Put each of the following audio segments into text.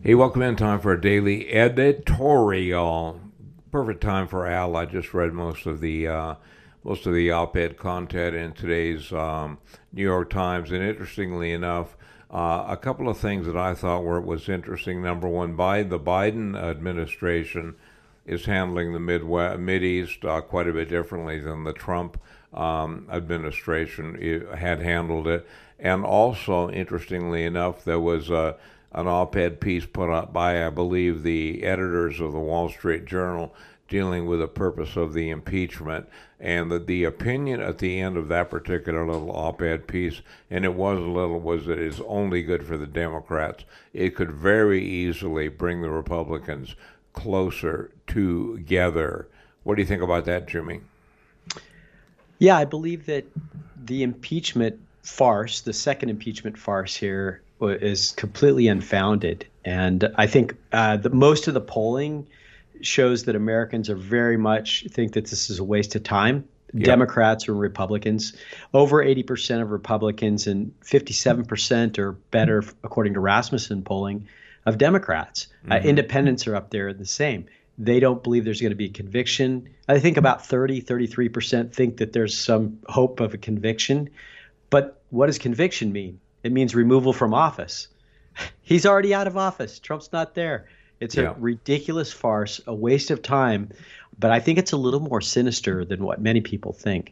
Hey, welcome in. Time for a daily editorial. Perfect time for Al. I just read most of the op-ed content in today's New York Times, and interestingly enough, a couple of things that I thought was interesting. Number one, the Biden administration is handling the Mideast quite a bit differently than the Trump administration had handled it. And also, interestingly enough, there was an op-ed piece put up by, I believe, the editors of the Wall Street Journal dealing with the purpose of the impeachment, and that the opinion at the end of that particular little op-ed piece, and it was that it's only good for the Democrats. It could very easily bring the Republicans closer together. What do you think about that, Jimmy? Yeah, I believe that the impeachment farce, the second impeachment farce here, is completely unfounded. And I think most of the polling shows that Americans are very much think that this is a waste of time. Yep. Democrats or Republicans, over 80% of Republicans and 57% or better, according to Rasmussen polling, of Democrats. Mm-hmm. Independents are up there the same. They don't believe there's going to be a conviction. I think about 33% think that there's some hope of a conviction. But what does conviction mean? It means removal from office. He's already out of office. Trump's not there. It's a ridiculous farce, a waste of time. But I think it's a little more sinister than what many people think.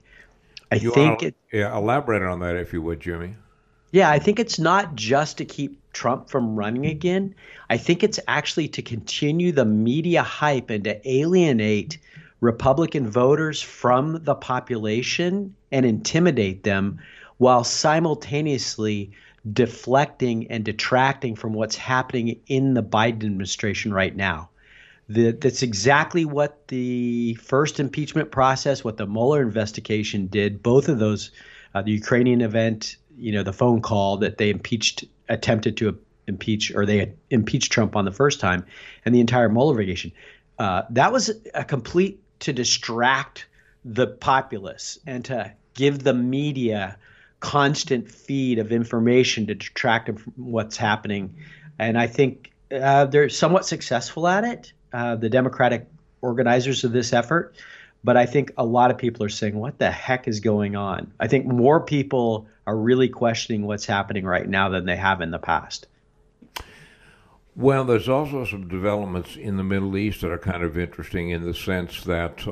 Elaborate on that, if you would, Jimmy. Yeah, I think it's not just to keep Trump from running again. I think it's actually to continue the media hype and to alienate Republican voters from the population and intimidate them, while simultaneously deflecting and detracting from what's happening in the Biden administration right now. That's exactly what the first impeachment process, what the Mueller investigation did. Both of those, the Ukrainian event, the phone call that they attempted to impeach, or they had impeached Trump on the first time, and the entire Mueller investigation. That was a complete to distract the populace and to give the media constant feed of information to detract them from what's happening. And I think they're somewhat successful at it, the Democratic organizers of this effort. But I think a lot of people are saying, what the heck is going on? I think more people are really questioning what's happening right now than they have in the past. Well, there's also some developments in the Middle East that are kind of interesting in the sense that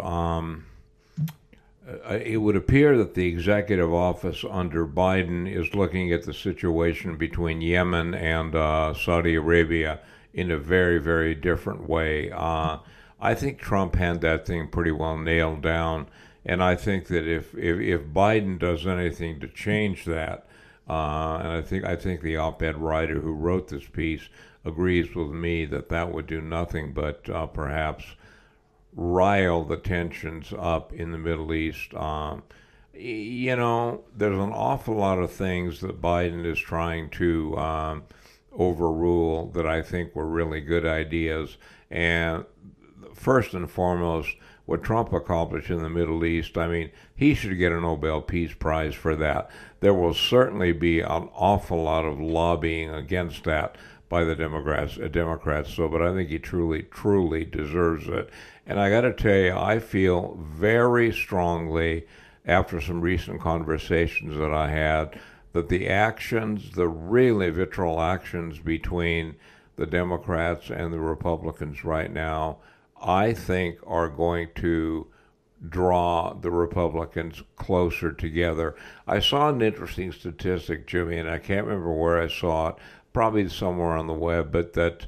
it would appear that the executive office under Biden is looking at the situation between Yemen and Saudi Arabia in a very, very different way. I think Trump had that thing pretty well nailed down, and I think that if Biden does anything to change that, and I think the op-ed writer who wrote this piece agrees with me that would do nothing but perhaps rile the tensions up in the Middle East. There's an awful lot of things that Biden is trying to overrule that I think were really good ideas. And first and foremost, what Trump accomplished in the Middle East, I mean, he should get a Nobel Peace Prize for that. There will certainly be an awful lot of lobbying against that by the Democrats. But I think he truly, truly deserves it. And I got to tell you, I feel very strongly after some recent conversations that I had that the really vitriol actions between the Democrats and the Republicans right now, I think are going to draw the Republicans closer together. I saw an interesting statistic, Jimmy, and I can't remember where I saw it, probably somewhere on the web, but that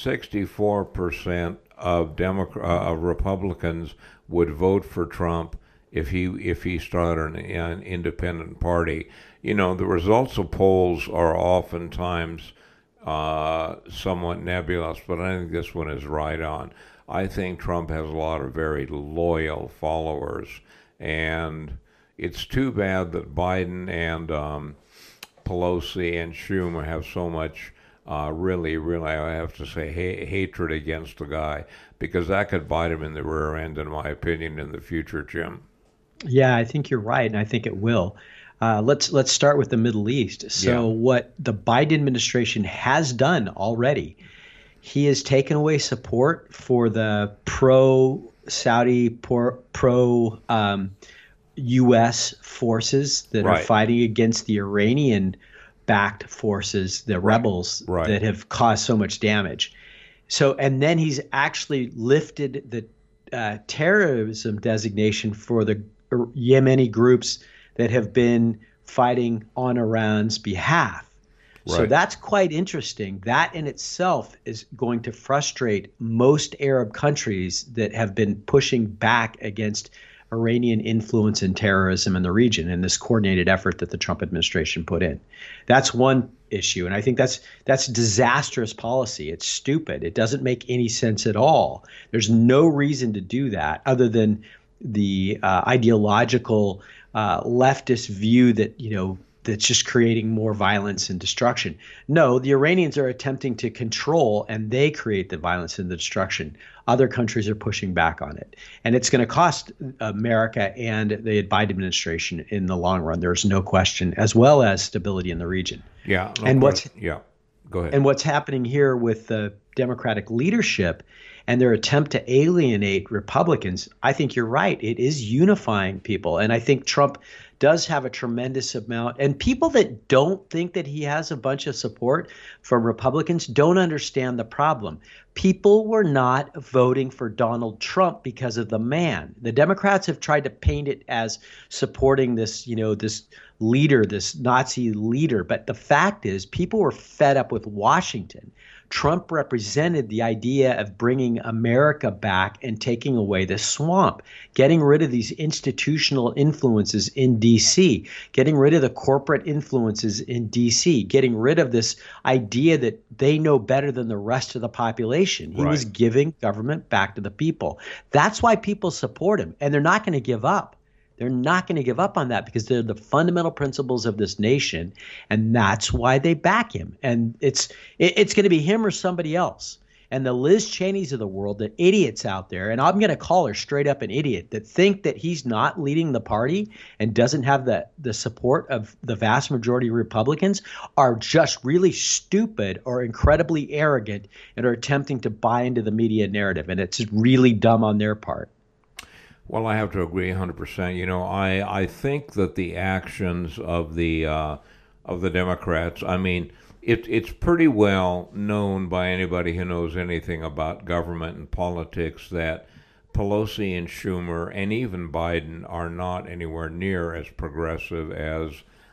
64% of Republicans would vote for Trump if he started an independent party. The results of polls are oftentimes somewhat nebulous, but I think this one is right on. I think Trump has a lot of very loyal followers, and it's too bad that Biden and Pelosi and Schumer have so much really, I have to say, hatred against the guy, because that could bite him in the rear end, in my opinion, in the future, Jim. Yeah, I think you're right, and I think it will. Let's start with the Middle East. So what the Biden administration has done already, he has taken away support for the pro-Saudi, pro-U.S. forces that are Right. fighting against the Iranian-backed forces, the rebels Right. that have caused so much damage. So, and then he's actually lifted the terrorism designation for the Yemeni groups that have been fighting on Iran's behalf. So Right. that's quite interesting. That in itself is going to frustrate most Arab countries that have been pushing back against Iranian influence and terrorism in the region and this coordinated effort that the Trump administration put in. That's one issue. And I think that's disastrous policy. It's stupid. It doesn't make any sense at all. There's no reason to do that other than the ideological leftist view that, that's just creating more violence and destruction. No, the Iranians are attempting to control, and they create the violence and the destruction. Other countries are pushing back on it. And it's going to cost America and the Biden administration in the long run. There's no question, as well as stability in the region. Yeah. No And question. Yeah. Go ahead. and what's happening here with the Democratic leadership and their attempt to alienate Republicans, I think you're right. It is unifying people. And I think Trump does have a tremendous amount. And people that don't think that he has a bunch of support from Republicans don't understand the problem. People were not voting for Donald Trump because of the man. The Democrats have tried to paint it as supporting this, this leader, this Nazi leader. But the fact is, people were fed up with Washington. Trump represented the idea of bringing America back and taking away the swamp, getting rid of these institutional influences in D.C., getting rid of the corporate influences in D.C., getting rid of this idea that they know better than the rest of the population. He was giving government back to the people. That's why people support him, and they're not going to give up. They're not going to give up on that because they're the fundamental principles of this nation, and that's why they back him. And it's going to be him or somebody else. And the Liz Cheneys of the world, the idiots out there, and I'm going to call her straight up an idiot, that think that he's not leading the party and doesn't have the support of the vast majority of Republicans, are just really stupid or incredibly arrogant and are attempting to buy into the media narrative. And it's really dumb on their part. Well, I have to agree 100%. I think that the actions of the Democrats, I mean, it's pretty well known by anybody who knows anything about government and politics that Pelosi and Schumer and even Biden are not anywhere near as progressive as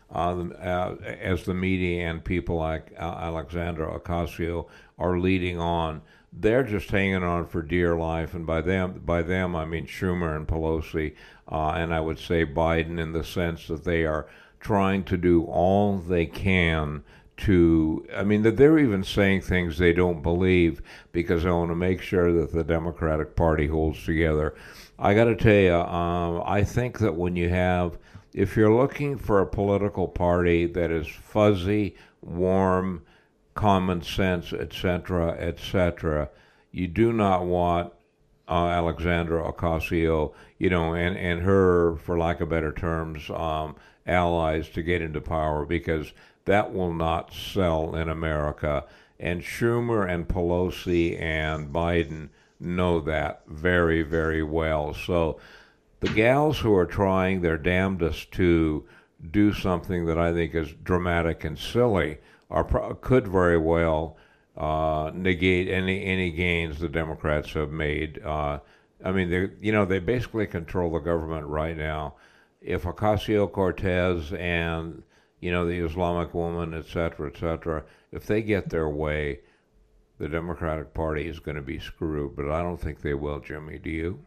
the media and people like Alexandra Ocasio are leading on. They're just hanging on for dear life, and by them I mean Schumer and Pelosi, and I would say Biden, in the sense that they are trying to do all they can to, I mean, that they're even saying things they don't believe because they want to make sure that the Democratic Party holds together. I got to tell you, I think that if you're looking for a political party that is fuzzy, warm, common sense, etc., etc., you do not want Alexandra Ocasio, and her, for lack of better terms, allies to get into power, because that will not sell in America. And Schumer and Pelosi and Biden know that very, very well. So the gals who are trying their damnedest to do something that I think is dramatic and silly could very well negate any gains the Democrats have made. I mean, they basically control the government right now. If Ocasio-Cortez and the Islamic woman, et cetera, if they get their way, the Democratic Party is going to be screwed. But I don't think they will, Jimmy. Do you?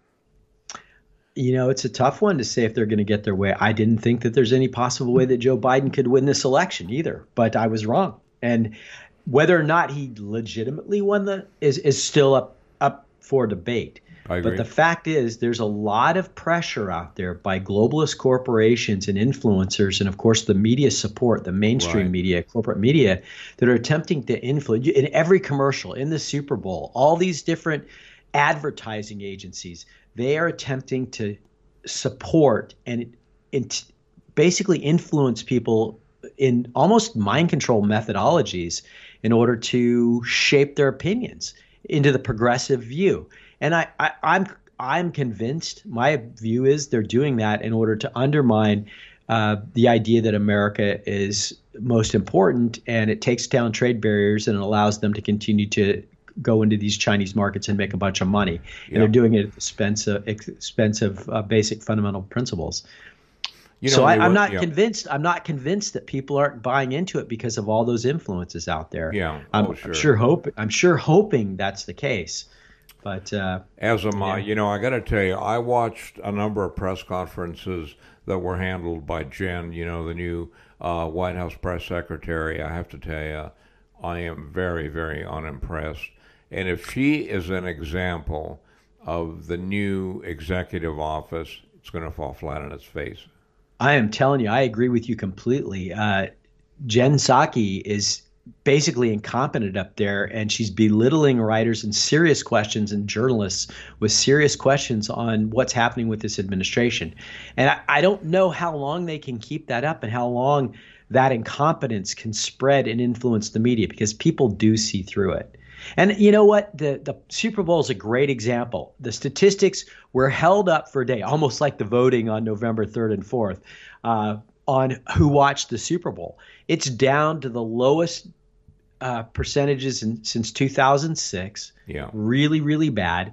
It's a tough one to say if they're going to get their way. I didn't think that there's any possible way that Joe Biden could win this election either, but I was wrong. And whether or not he legitimately won is still up for debate. I agree. But the fact is, there's a lot of pressure out there by globalist corporations and influencers, and of course the media support, the mainstream media, corporate media, that are attempting to influence in every commercial, in the Super Bowl, all these different advertising agencies. They are attempting to support and basically influence people in almost mind control methodologies in order to shape their opinions into the progressive view. And I'm convinced. My view is they're doing that in order to undermine the idea that America is most important, and it takes down trade barriers and it allows them to continue to go into these Chinese markets and make a bunch of money. And they're doing it at the expense of basic fundamental principles. I'm not convinced. I'm not convinced that people aren't buying into it because of all those influences out there. Yeah, I'm sure hoping that's the case. But as am I. I got to tell you, I watched a number of press conferences that were handled by Jen. The new White House press secretary. I have to tell you, I am very, very unimpressed. And if she is an example of the new executive office, it's going to fall flat on its face. I am telling you, I agree with you completely. Jen Psaki is basically incompetent up there, and she's belittling writers and serious questions and journalists with serious questions on what's happening with this administration. And I don't know how long they can keep that up and how long that incompetence can spread and influence the media, because people do see through it. And you know what? The Super Bowl is a great example. The statistics were held up for a day, almost like the voting on November 3rd and 4th, on who watched the Super Bowl. It's down to the lowest percentages since 2006. Yeah. Really, really bad.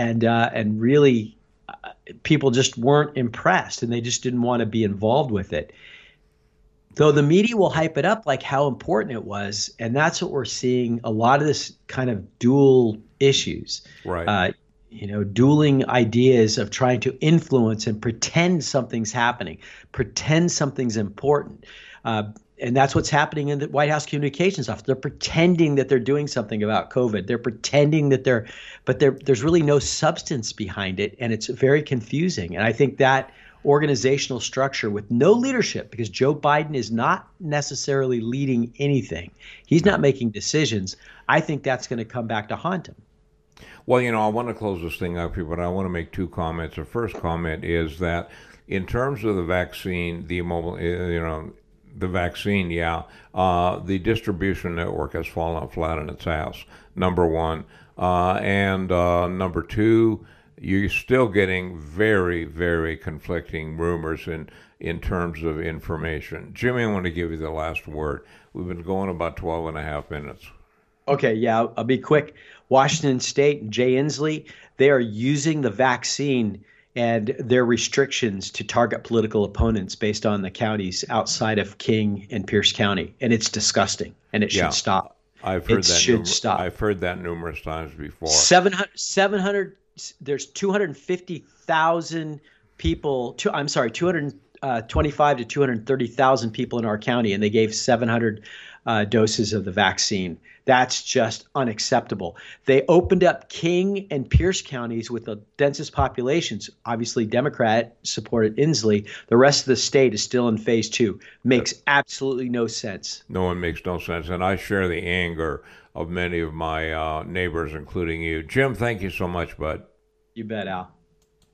And really, people just weren't impressed, and they just didn't want to be involved with it. Though the media will hype it up like how important it was, and that's what we're seeing, a lot of this kind of dual issues. Right. Dueling ideas of trying to influence and pretend something's happening, pretend something's important. And that's what's happening in the White House Communications Office. They're pretending that they're doing something about COVID. They're pretending that there's really no substance behind it, and it's very confusing. And I think that organizational structure with no leadership, because Joe Biden is not necessarily leading anything. He's not making decisions. I think that's going to come back to haunt him. Well, I want to close this thing up here, but I want to make two comments. The first comment is that in terms of the vaccine, the vaccine, the distribution network has fallen flat on its ass, number one. And number two, you're still getting very, very conflicting rumors in terms of information. Jimmy, I want to give you the last word. We've been going about 12 and a half minutes. Okay, yeah, I'll be quick. Washington State and Jay Inslee, they are using the vaccine and their restrictions to target political opponents based on the counties outside of King and Pierce County. And it's disgusting, and it should stop. I've heard stop. I've heard that numerous times before. 700 there's 250,000 people, 225 to 230,000 people in our county, and they gave 700 doses of the vaccine. That's just unacceptable. They opened up King and Pierce counties with the densest populations. Obviously, Democrat supported Inslee. The rest of the state is still in phase 2. Makes absolutely no sense. No, it makes no sense. And I share the anger of many of my neighbors, including you. Jim, thank you so much, bud. You bet, Al.